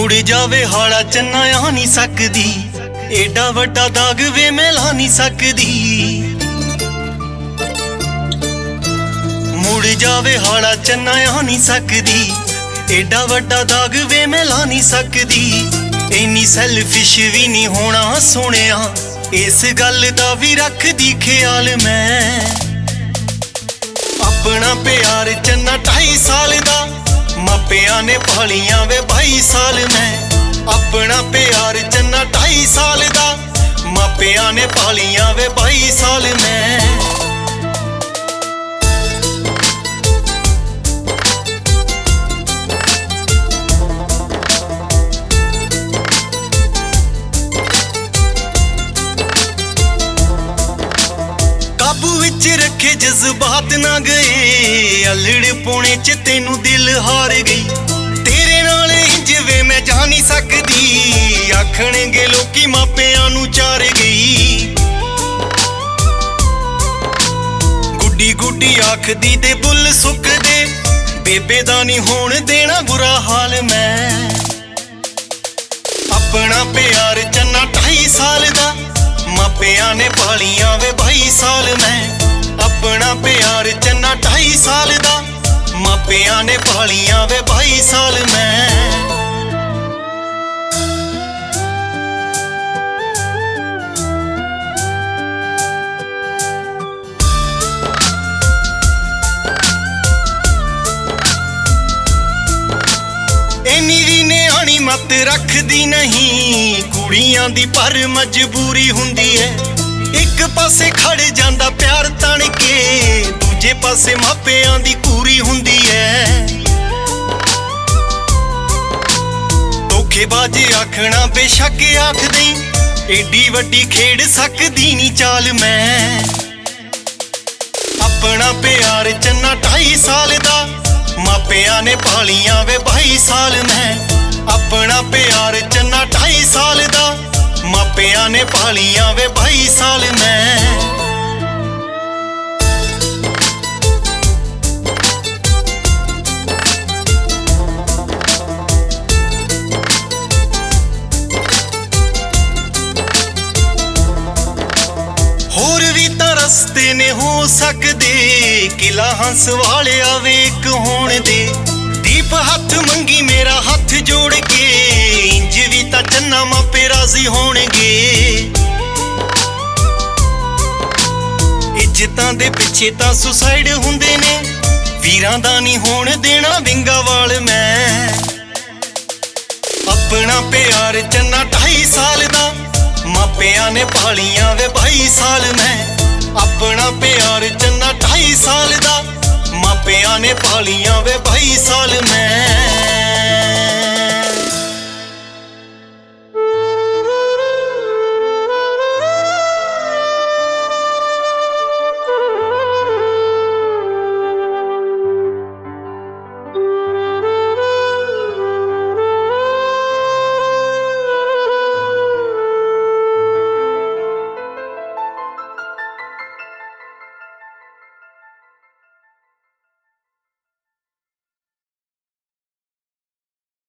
मुड़ जावे हाड़ा चन्ना आ नहीं सकदी, एडा वड्डा दाग वे मैं ला नहीं सकदी। मुड़ जावे हाड़ा चन्ना आ नहीं सकदी, एडा वड्डा दाग वे मैं ला नहीं सकदी। इन्नी सैल्फिश भी नहीं होना सोहणिया, इस गल दा भी रखदी ख्याल मैं। अपना प्यार चन्ना 2.5 साल दा, मापिया ने पालियां वे 22 साल मैं। अपना प्यार चन्ना 2.5 साल दा, मापिया ने पालियां वे 22 साल मैं। काबू विच रखे जज्बात ना गए, अलड़ पौने च तेनू दिल हार गई। तेरे नाल इंज वे मैं जा नहीं सकदी, आखणगे लोकी मापियां नू चार गई। गुड्डी गुड्डी आखदी दे बुल सुक दे, बेबे दा नहीं होण देना बुरा हाल मैं। अपना प्यार चन्ना 2.5 साल दा, मापिया ने पालियां वे 22 साल मैं। अपना प्यार चन्ना 2.5 साल दा, मापिया ने पालियां वे 22 साल मैं। इन्नी भी न्याणी मत रखदी नहीं, कुड़ियां दी पर मजबूरी हुंदी है। एक पासे खड़ जांदा प्यार तण के, दूजे पासे मापियां दी कूरी हुंदी है। धोखेबाज आखना बेशक आख दई, एडी वड्डी खेड़ सकदी नी चाल मैं। अपना प्यार चन्ना 2.5 साल दा, मापिया ने पालियां वे 22 साल मैं। अपना प्यार चन्ना 2.5 साल दा, मापिया ने पालियां वे 22 साल मैं। होर भी तां रस्ते ने हो सकदे, किला हंस वाले वेख होण दे। दीप हथ मंगी मेरा हथ जोड़ के, इंज भी तां चन्ना मापे राजी होणगे। इज्जतां दे पिछे तां सुसाइड हुंदे ने, वीरां दा नहीं होण देना विंगा वाल मैं। अपना प्यार चन्ना 2.5 साल दा, मापिया ने पालियां वे 22 साल मैं। अपना प्यार चन्ना 2.5 साल दा, मापिया ने पालियां वे 22 साल मैं।